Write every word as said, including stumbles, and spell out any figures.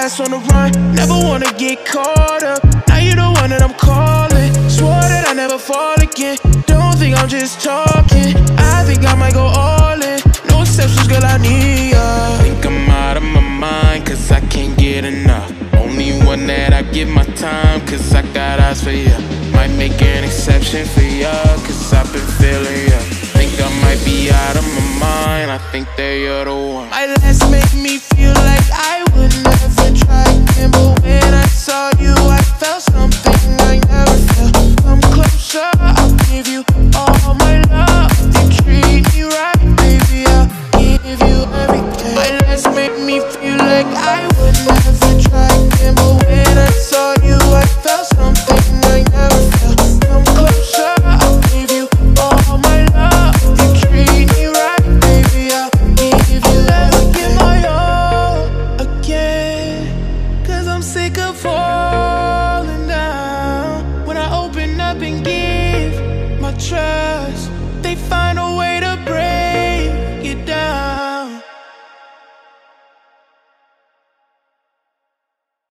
ass on the run, never wanna get caught up. Now you the one that I'm calling. Swore that I never fall again. Don't think I'm just talking. I think I might go all in. No exceptions, girl, I need ya. Think I'm out of my mind, cause I can't get enough. Only one that I give my time, cause I got eyes for ya. Might make an exception for ya, cause I've been feeling ya. Think I might be out of my mind, I think that you're the one. My last make me feel like I would never try again, but